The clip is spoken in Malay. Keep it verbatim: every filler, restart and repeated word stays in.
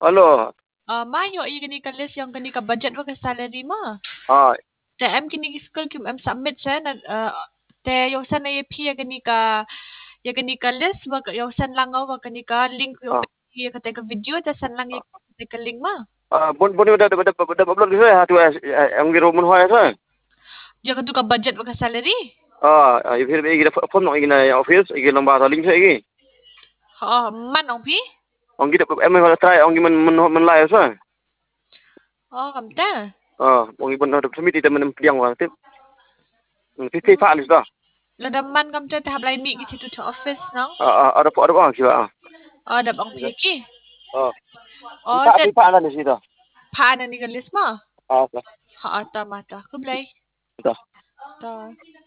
Alo. Uh, mayo iya gani ka list yung gani ka budget wa ka salary mo. Ah, Te em kini school kim em submit siya na uh, te yung san na ip ya gani ka ya gani ka list wa yung san lang wa gani ka link yung ah, ya ka te ka video te san lang ya te ka link mo. ah, bon bon udah udah udah udah upload gitu ya, tuh yang di rumah hoy tuh. Ya ka tu ka budget wa ka salary. Ah, ये फिर एक फोन नॉइगी ना ऑफिस एक लंबा था लिंक है Oh, man ong pi? ông kia em mới try ông kia mình mình mình lại rồi Oh, kamta. ờ ông kia mình được submit thì mình piang vào tiếp cái cái file đó Lada man kamta te hablay mi ki situ to office no. ờ ờ ada ada orang kia à Oh, da bang pi ki. ờ cái Oh, file te cái file là gì đó pa na ni ka list mo. ờ Ha, tama ta. Kublay. đó Ta.